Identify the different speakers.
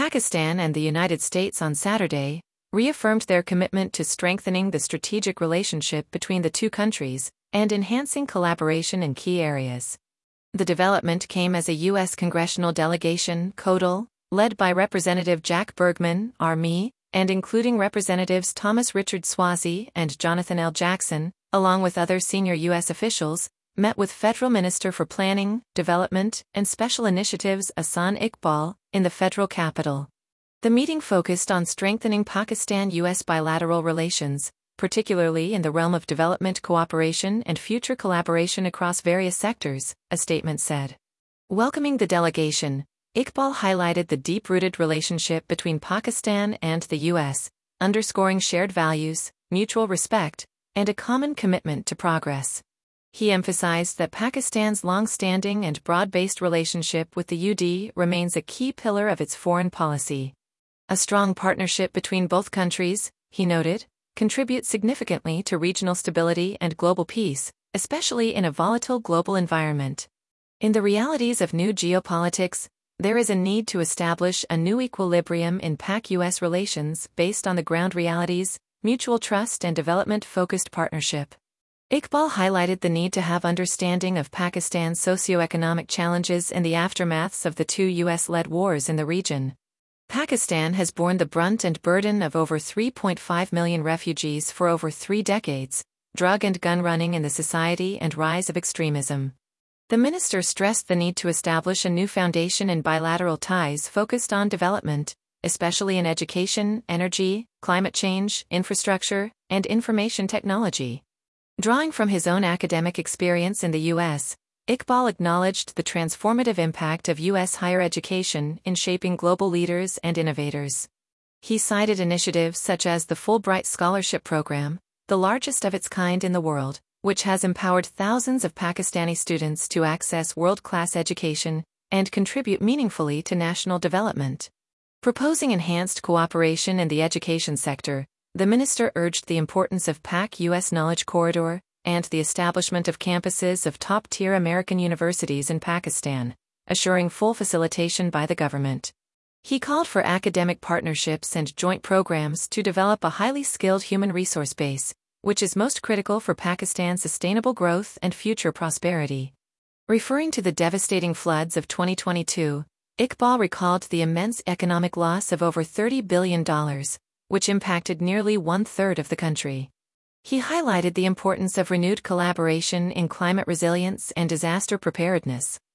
Speaker 1: Pakistan and the United States on Saturday reaffirmed their commitment to strengthening the strategic relationship between the two countries and enhancing collaboration in key areas. The development came as a U.S. congressional delegation, CODL, led by Representative Jack Bergman, RME, and including Representatives Thomas Richard Swazi and Jonathan L. Jackson, along with other senior U.S. officials, met with Federal Minister for Planning, Development, and Special Initiatives Ahsan Iqbal in the federal capital. The meeting focused on strengthening Pakistan-U.S. bilateral relations, particularly in the realm of development cooperation and future collaboration across various sectors, a statement said. Welcoming the delegation, Iqbal highlighted the deep-rooted relationship between Pakistan and the U.S., underscoring shared values, mutual respect, and a common commitment to progress. He emphasized that Pakistan's long-standing and broad-based relationship with the UD remains a key pillar of its foreign policy. A strong partnership between both countries, he noted, contributes significantly to regional stability and global peace, especially in a volatile global environment. In the realities of new geopolitics, there is a need to establish a new equilibrium in Pak-US relations based on the ground realities, mutual trust and development-focused partnership. Iqbal highlighted the need to have understanding of Pakistan's socio-economic challenges in the aftermaths of the two US-led wars in the region. Pakistan has borne the brunt and burden of over 3.5 million refugees for over 3 decades, drug and gun running in the society and rise of extremism. The minister stressed the need to establish a new foundation in bilateral ties focused on development, especially in education, energy, climate change, infrastructure, and information technology. Drawing from his own academic experience in the U.S., Iqbal acknowledged the transformative impact of U.S. higher education in shaping global leaders and innovators. He cited initiatives such as the Fulbright Scholarship Program, the largest of its kind in the world, which has empowered thousands of Pakistani students to access world-class education and contribute meaningfully to national development. Proposing enhanced cooperation in the education sector, the minister urged the importance of Pak-US Knowledge Corridor and the establishment of campuses of top-tier American universities in Pakistan, assuring full facilitation by the government. He called for academic partnerships and joint programs to develop a highly skilled human resource base, which is most critical for Pakistan's sustainable growth and future prosperity. Referring to the devastating floods of 2022, Iqbal recalled the immense economic loss of over $30 billion, which impacted nearly 1/3 of the country. He highlighted the importance of renewed collaboration in climate resilience and disaster preparedness.